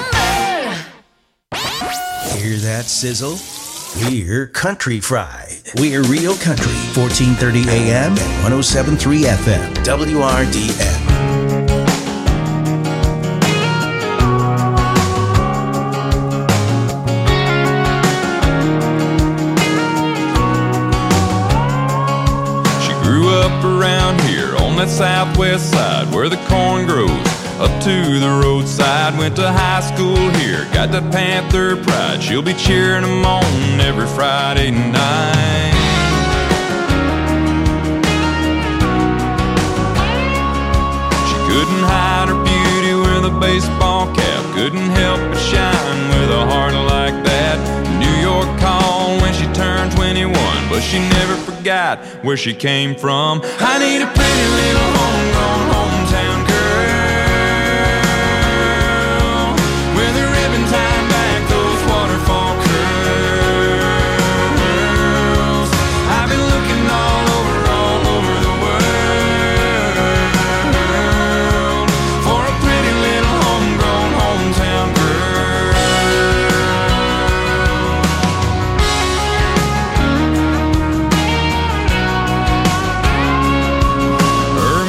woman. Hear that sizzle? We're Country Fried. We're Real Country, 1430 AM and 107.3 FM, WRDM. She grew up around here on that southwest side where the corn grows up to the roadside. Went to high school here, got that Panther pride. She'll be cheering them on every Friday night. She couldn't hide her beauty with a baseball cap, couldn't help but shine with a heart like that. New York called when she turned 21, but she never forgot where she came from. I need a pretty little homegrown hometown girl with a ribbon tied back, those waterfall curls. I've been looking all over the world for a pretty little homegrown hometown girl. Her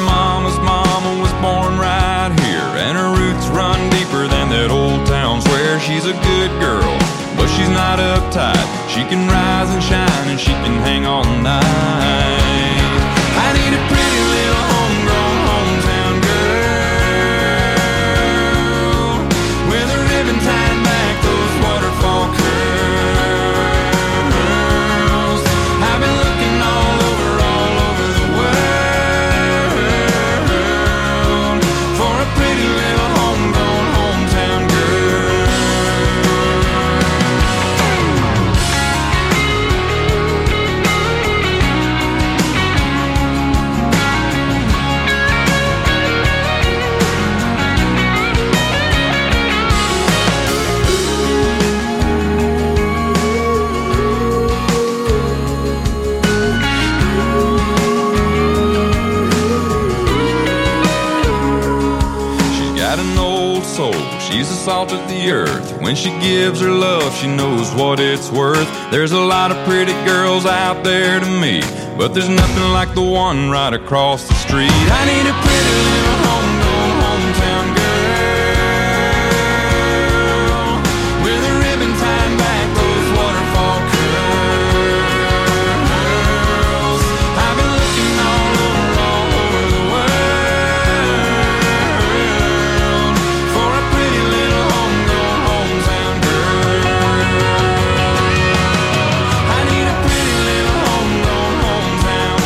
She's the salt of the earth. When she gives her love, she knows what it's worth. There's a lot of pretty girls out there to meet, but there's nothing like the one right across the street. I need a pretty little hometown girl with a ribbon tying back those waterfall curls. I've been looking all over the world for a pretty little hometown girl. I need a pretty little hometown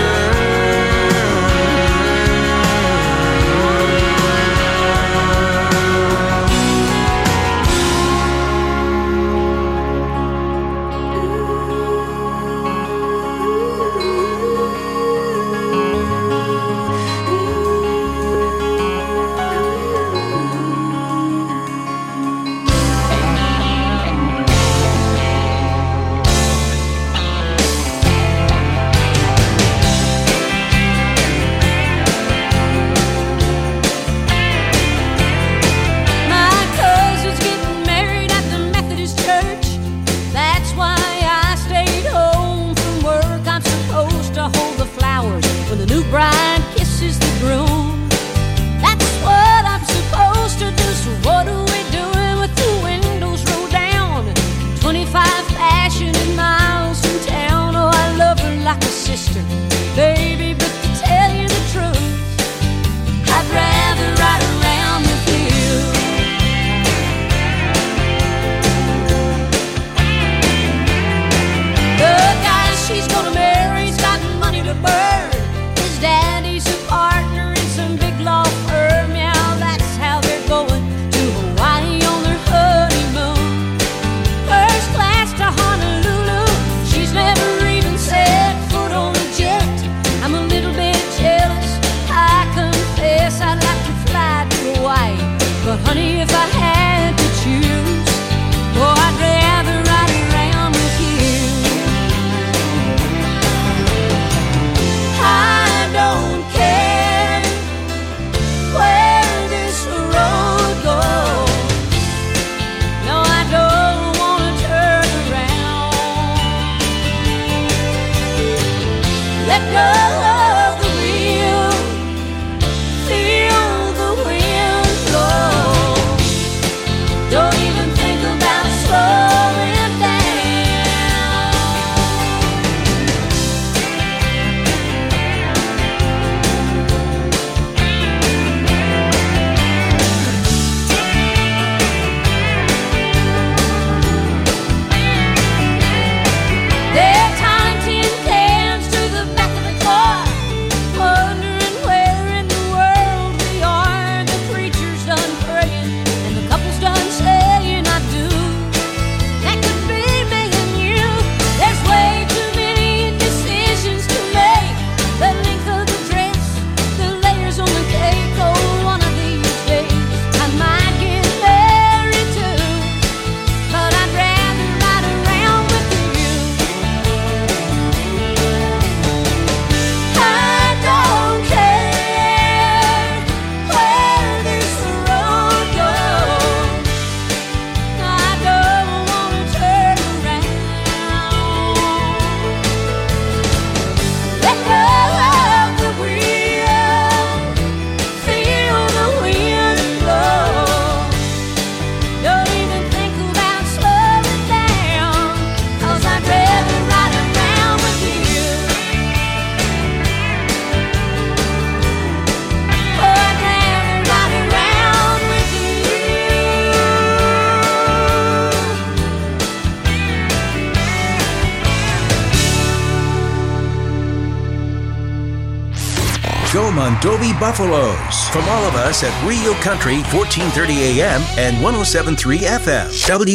Go Mondovi Buffaloes. From all of us at Real Country 1430 AM and 107.3 FM.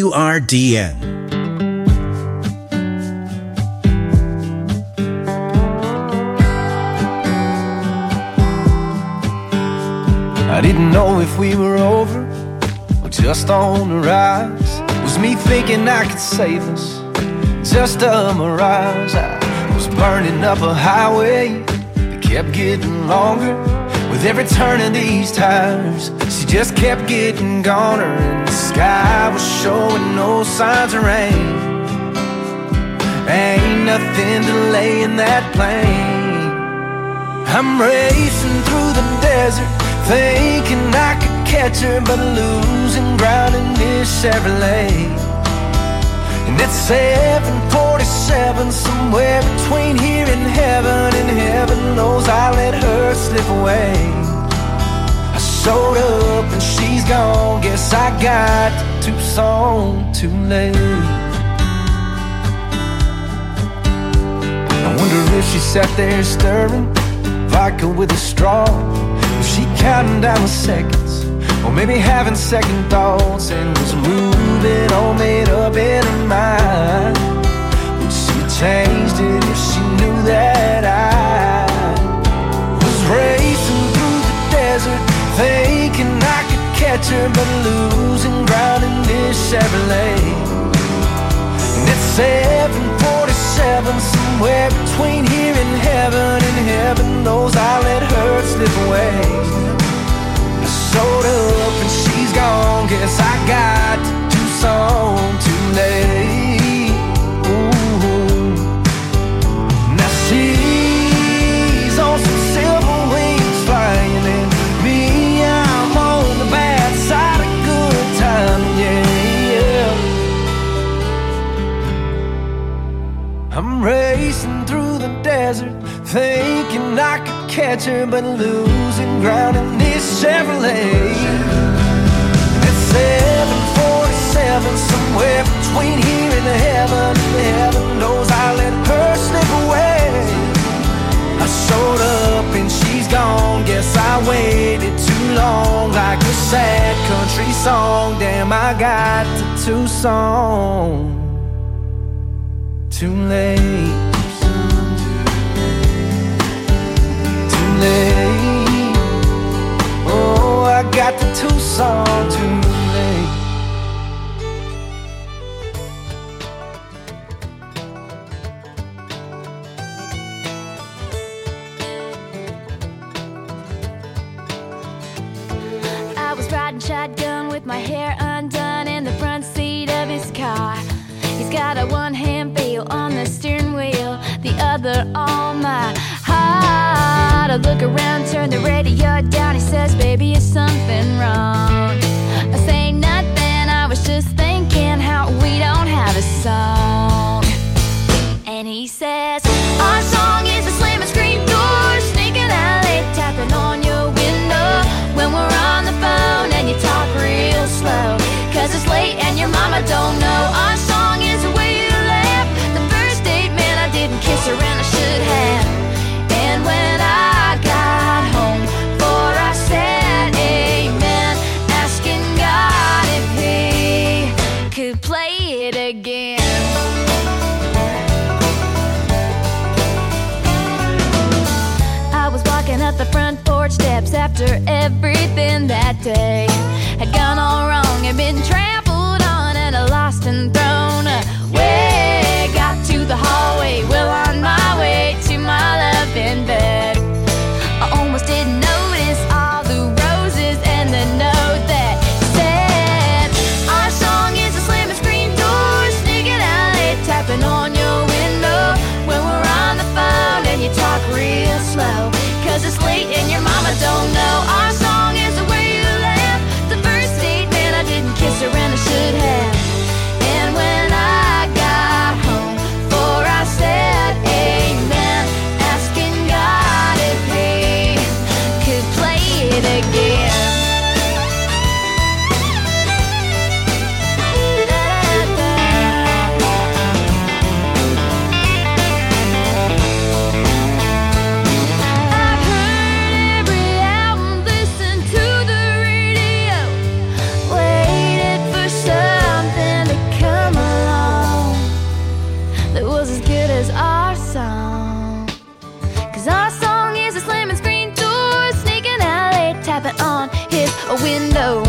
WRDN. I didn't know if we were over or just on the rise. Was me thinking I could save us just a mirage. I was burning up a highway that kept getting longer With every turn of these tires, she just kept getting goner, and the sky was showing no signs of rain. Ain't nothing delaying that plane. I'm racing through the desert, thinking I could catch her, but losing ground in this Chevrolet. And it's 7:47, somewhere between here and heaven knows I let her slip away. I showed up and she's gone, guess I got to Tucson too late. I wonder if she sat there stirring vodka with a straw. Was she counting down the seconds, or maybe having second thoughts, and was moving all made up in her mind? Would she changed it if she knew that I was racing through the desert, thinking I could catch her, but losing ground in this Chevrolet? And it's 7:47, somewhere between here and heaven knows I let her slip away. I showed up and she's gone, guess I got to Tucson too late. Ooh. Now she's on some silver wings flying, and me, I'm on the bad side of good time, yeah. I'm racing through the desert, thinking I could catch her, but losing ground in this Chevrolet. It's 7:47, somewhere between here and heaven knows I let her slip away. I showed up and she's gone, guess I waited too long, like a sad country song. Damn, I got to Tucson too late. Oh, I got to Tucson too late. I was riding shotgun with my hair undone in the front seat of his car. He's got a one-hand feel on the steering wheel, the other on my heart. I look around, turn the radio down. He says, baby, is something wrong? I say nothing, I was just thinking how we don't have a song. And he says, our song is a slam and scream door, sneaking out late, tapping on your window when we're on the phone and you talk real slow, 'cause it's late and your mama don't know. Our song is the way you laugh. The first date, man, I didn't kiss her and I should have. And when I got home, for I said amen, asking God if he could play it again. I was walking up the front porch steps after everything that day had gone all wrong, had been trampled on and lost and thrown away. Got to the hallway, well on my way to my loving bed. I almost didn't notice all the roses and the note that said, our song is a slam and screen door, sneaking out late, tapping on your window when we're on the phone and you talk real slow, 'cause it's late and your mama don't know. Our song is the way you laugh. The first date, man, I didn't kiss her and I should have. And when I got home, for I said amen, asking God if he could play it again. I've heard every album, listened to the radio, waited for something to come along that was as good as our song. 'Cause our song is a slamming screen door, sneaking out late, tapping on his window